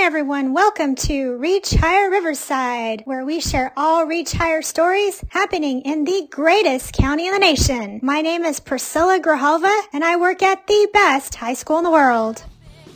everyone, welcome to Reach Higher Riverside, where we share all Reach Higher stories happening in the greatest county in the nation. My name is Priscilla Grijalva, and I work at the best high school in the world.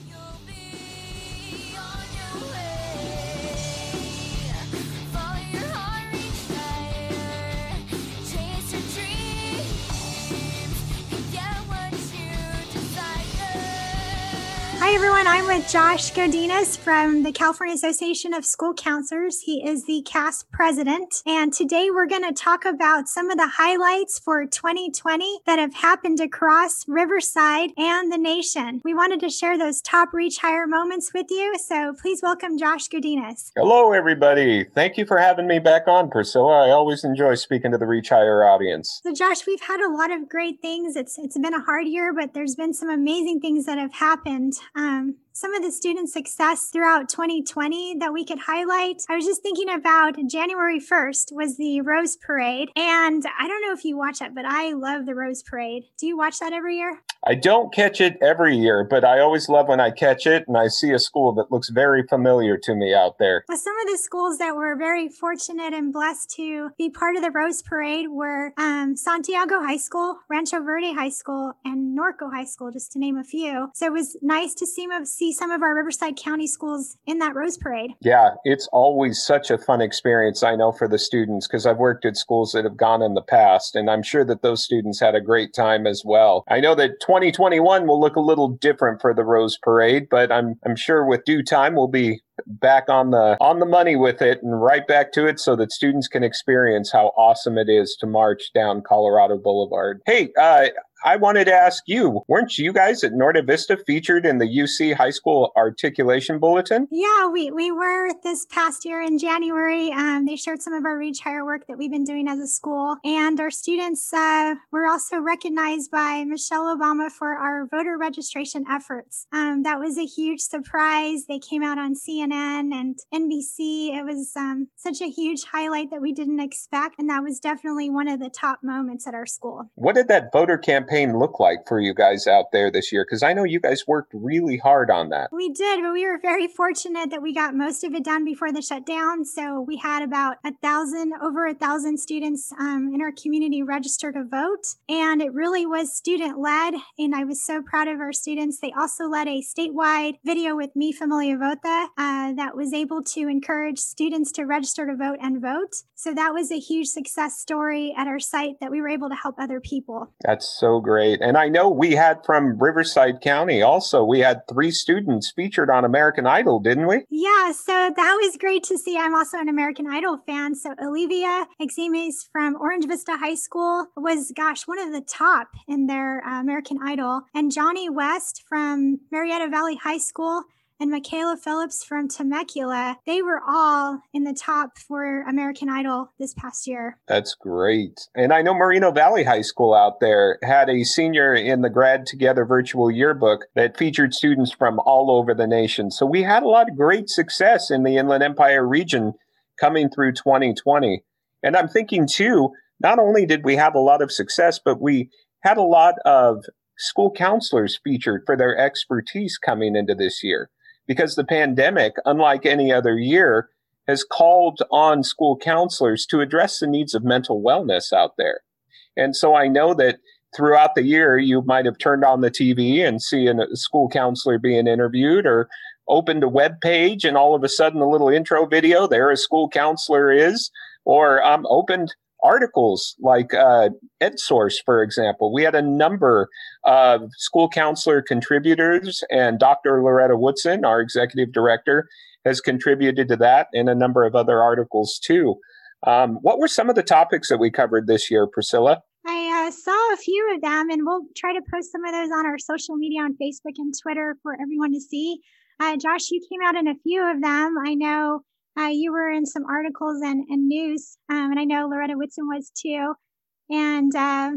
Hi everyone, I'm with Josh Godinez from the California Association of School Counselors. He is the CAS president, and today we're going to talk about some of the highlights for 2020 that have happened across Riverside and the nation. We wanted to share those top Reach Higher moments with you, so please welcome Josh Godinez. Hello everybody. Thank you for having me back on, Priscilla. I always enjoy speaking to the Reach Higher audience. So Josh, we've had a lot of great things. It's been a hard year, but there's been some amazing things that have happened. Some of the student success throughout 2020 that we could highlight. I was just thinking about January 1st was the Rose Parade. And I don't know if you watch that, but I love the Rose Parade. Do you watch that every year? I don't catch it every year, but I always love when I catch it and I see a school that looks very familiar to me out there. Well, some of the schools that were very fortunate and blessed to be part of the Rose Parade were Santiago High School, Rancho Verde High School, and Norco High School, just to name a few. So it was nice to see some of our Riverside County schools in that Rose Parade. Yeah, it's always such a fun experience, I know, for the students, because I've worked at schools that have gone in the past, and I'm sure that those students had a great time as well. I know that 2021 will look a little different for the Rose Parade, but I'm sure with due time we'll be back on the money with it and right back to it so that students can experience how awesome it is to march down Colorado Boulevard. Hey, I wanted to ask you, weren't you guys at Norte Vista featured in the UC High School Articulation Bulletin? Yeah, we were this past year in January. They shared some of our Reach Higher work that we've been doing as a school. And our students were also recognized by Michelle Obama for our voter registration efforts. That was a huge surprise. They came out on CNN and NBC. It was such a huge highlight that we didn't expect. And that was definitely one of the top moments at our school. What did that voter campaign look like for you guys out there this year? Because I know you guys worked really hard on that. We did, but we were very fortunate that we got most of it done before the shutdown. So we had about over 1,000 students in our community register to vote. And it really was student-led. And I was so proud of our students. They also led a statewide video with Mi Familia Vota that was able to encourage students to register to vote and vote. So that was a huge success story at our site that we were able to help other people. That's so great. And I know we had from Riverside County also, we had 3 students featured on American Idol, didn't we? Yeah, so that was great to see. I'm also an American Idol fan. So Olivia Exemes from Orange Vista High School was, one of the top in their American Idol. And Johnny West from Marietta Valley High School and Michaela Phillips from Temecula, they were all in the top for American Idol this past year. That's great. And I know Moreno Valley High School out there had a senior in the Grad Together virtual yearbook that featured students from all over the nation. So we had a lot of great success in the Inland Empire region coming through 2020. And I'm thinking too, not only did we have a lot of success, but we had a lot of school counselors featured for their expertise coming into this year. Because the pandemic, unlike any other year, has called on school counselors to address the needs of mental wellness out there. And so I know that throughout the year, you might have turned on the TV and seen a school counselor being interviewed, or opened a web page and all of a sudden a little intro video, there a school counselor is, or opened articles like EdSource, for example. We had a number of school counselor contributors, and Dr. Loretta Woodson, our executive director, has contributed to that and a number of other articles too. What were some of the topics that we covered this year, Priscilla? I saw a few of them, and we'll try to post some of those on our social media on Facebook and Twitter for everyone to see. Josh, you came out in a few of them. I know you were in some articles and news, and I know Loretta Whitson was too. And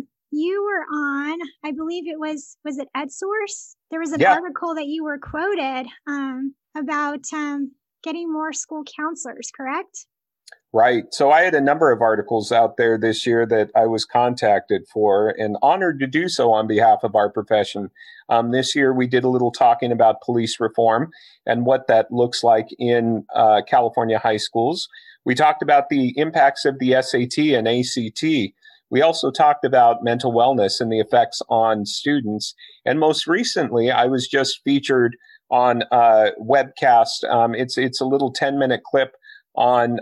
you were on, I believe it was it EdSource? There was an article that you were quoted about getting more school counselors, correct? Right. So I had a number of articles out there this year that I was contacted for and honored to do so on behalf of our profession. This year, we did a little talking about police reform and what that looks like in California high schools. We talked about the impacts of the SAT and ACT. We also talked about mental wellness and the effects on students. And most recently, I was just featured on a webcast. It's a little 10-minute clip on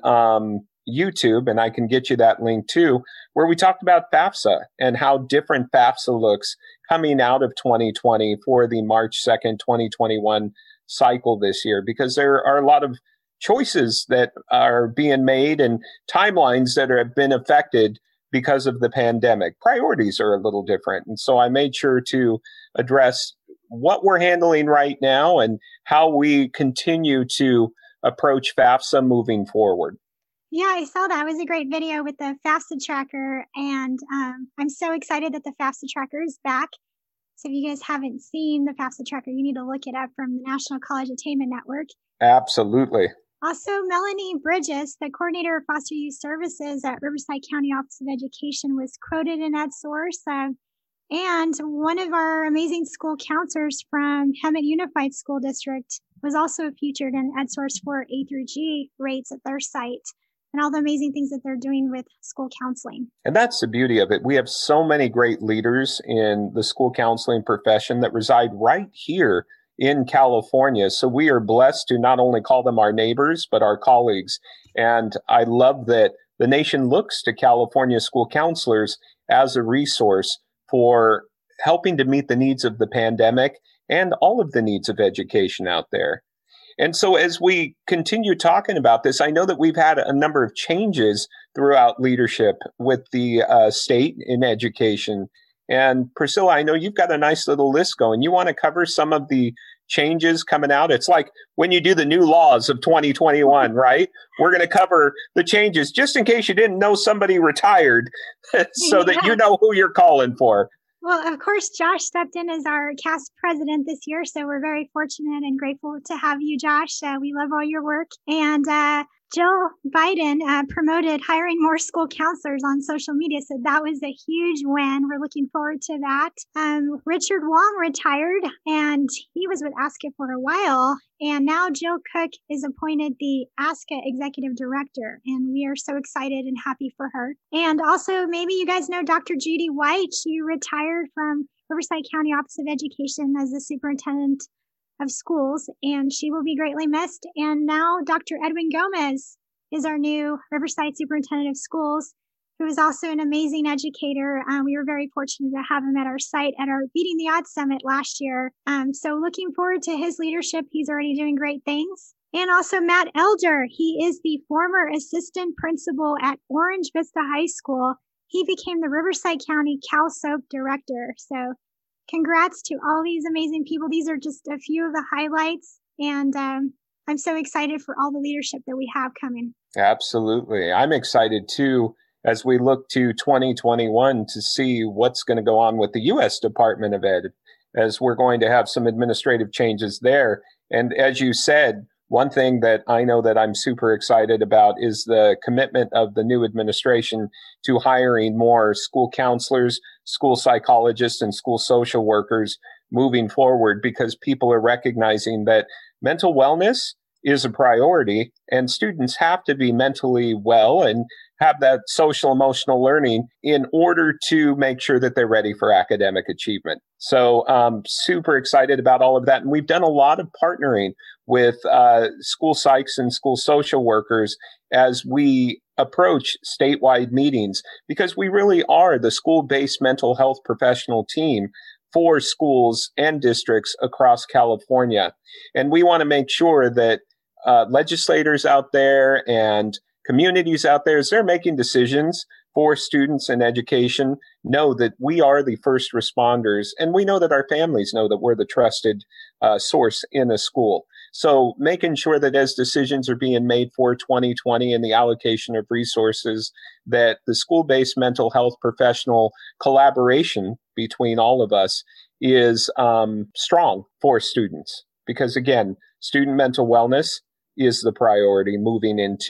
YouTube, and I can get you that link too, where we talked about FAFSA and how different FAFSA looks coming out of 2020 for the March 2nd, 2021 cycle this year, because there are a lot of choices that are being made and timelines that have been affected because of the pandemic. Priorities are a little different. And so I made sure to address what we're handling right now and how we continue to approach FAFSA moving forward. Yeah, I saw that. It was a great video with the FAFSA tracker, and I'm so excited that the FAFSA tracker is back. So if you guys haven't seen the FAFSA tracker, you need to look it up from the National College Attainment Network. Absolutely. Also, Melanie Bridges, the coordinator of foster youth services at Riverside County Office of Education, was quoted in EdSource. And one of our amazing school counselors from Hemet Unified School District was also featured in EdSource for A through G rates at their site and all the amazing things that they're doing with school counseling. And that's the beauty of it. We have so many great leaders in the school counseling profession that reside right here in California. So we are blessed to not only call them our neighbors, but our colleagues. And I love that the nation looks to California school counselors as a resource for helping to meet the needs of the pandemic and all of the needs of education out there. And so as we continue talking about this, I know that we've had a number of changes throughout leadership with the state in education. And Priscilla, I know you've got a nice little list going. You want to cover some of the changes coming out? It's like when you do the new laws of 2021, right? We're going to cover the changes just in case you didn't know somebody retired so that you know who you're calling for. Well, of course, Josh stepped in as our CAST president this year, so we're very fortunate and grateful to have you, Josh. We love all your work. And Jill Biden promoted hiring more school counselors on social media, so that was a huge win. We're looking forward to that. Richard Wong retired, and he was with ASCA for a while, and now Jill Cook is appointed the ASCA executive director, and we are so excited and happy for her. And also, maybe you guys know Dr. Judy White. She retired from Riverside County Office of Education as the superintendent of schools, and she will be greatly missed. And now Dr. Edwin Gomez is our new Riverside Superintendent of Schools, who is also an amazing educator. We were very fortunate to have him at our site at our Beating the Odds Summit last year. So looking forward to his leadership. He's already doing great things. And also Matt Elder. He is the former assistant principal at Orange Vista High School. He became the Riverside County CalSOAP director. So congrats to all these amazing people. These are just a few of the highlights. And I'm so excited for all the leadership that we have coming. Absolutely. I'm excited too, as we look to 2021 to see what's going to go on with the U.S. Department of Ed, as we're going to have some administrative changes there. And as you said, one thing that I know that I'm super excited about is the commitment of the new administration to hiring more school counselors, school psychologists, and school social workers moving forward, because people are recognizing that mental wellness is a priority and students have to be mentally well and have that social emotional learning in order to make sure that they're ready for academic achievement. So super excited about all of that. And we've done a lot of partnering with school psychs and school social workers as we approach statewide meetings, because we really are the school-based mental health professional team for schools and districts across California. And we want to make sure that legislators out there and communities out there, as they're making decisions for students and education, know that we are the first responders, and we know that our families know that we're the trusted source in a school. So making sure that as decisions are being made for 2020 and the allocation of resources, that the school-based mental health professional collaboration between all of us is strong for students. Because again, student mental wellness is the priority moving into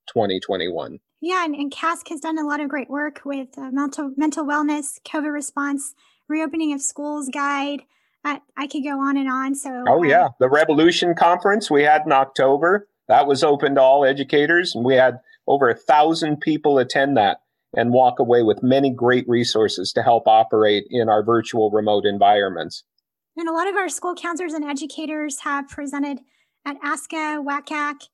2021. Yeah, and CASC has done a lot of great work with mental wellness, COVID response, reopening of schools guide. I could go on and on. So, yeah, the Revolution Conference we had in October, that was open to all educators, and we had over 1,000 people attend that and walk away with many great resources to help operate in our virtual remote environments. And a lot of our school counselors and educators have presented at ASCA, WCAC.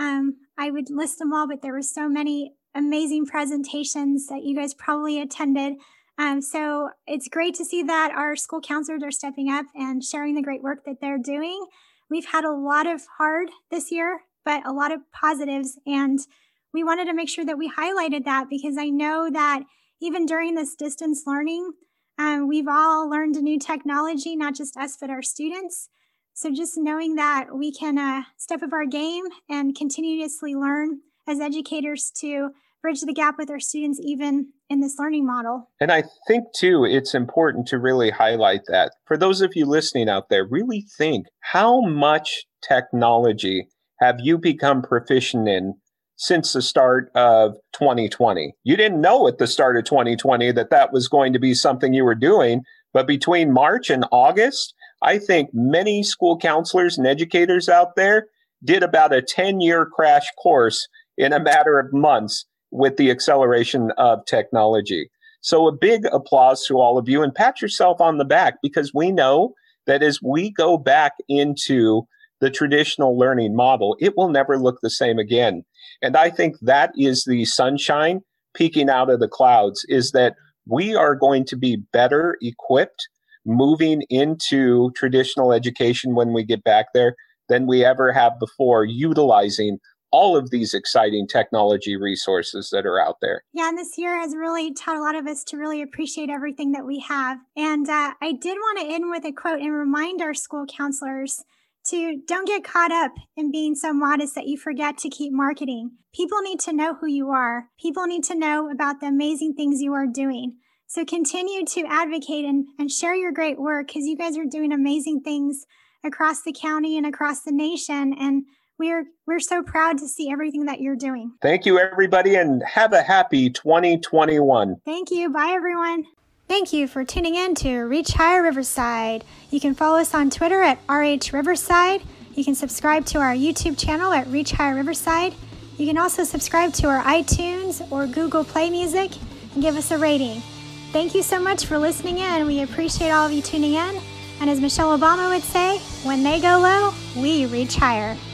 I would list them all, but there were so many amazing presentations that you guys probably attended. So it's great to see that our school counselors are stepping up and sharing the great work that they're doing. We've had a lot of hard this year, but a lot of positives. And we wanted to make sure that we highlighted that because I know that even during this distance learning, we've all learned a new technology, not just us, but our students. So just knowing that we can step up our game and continuously learn as educators to bridge the gap with our students, even in this learning model. And I think, too, it's important to really highlight that. For those of you listening out there, really think, how much technology have you become proficient in since the start of 2020? You didn't know at the start of 2020 that was going to be something you were doing. But between March and August, I think many school counselors and educators out there did about a 10-year crash course in a matter of months with the acceleration of technology. So a big applause to all of you, and pat yourself on the back, because we know that as we go back into the traditional learning model, it will never look the same again. And I think that is the sunshine peeking out of the clouds, is that we are going to be better equipped moving into traditional education when we get back there than we ever have before, utilizing all of these exciting technology resources that are out there. Yeah, and this year has really taught a lot of us to really appreciate everything that we have. And I did want to end with a quote and remind our school counselors to don't get caught up in being so modest that you forget to keep marketing. People need to know who you are. People need to know about the amazing things you are doing. So continue to advocate and share your great work, because you guys are doing amazing things across the county and across the nation. And we're so proud to see everything that you're doing. Thank you, everybody, and have a happy 2021. Thank you. Bye, everyone. Thank you for tuning in to Reach Higher Riverside. You can follow us on Twitter at RH Riverside. You can subscribe to our YouTube channel at Reach Higher Riverside. You can also subscribe to our iTunes or Google Play Music and give us a rating. Thank you so much for listening in. We appreciate all of you tuning in. And as Michelle Obama would say, when they go low, we reach higher.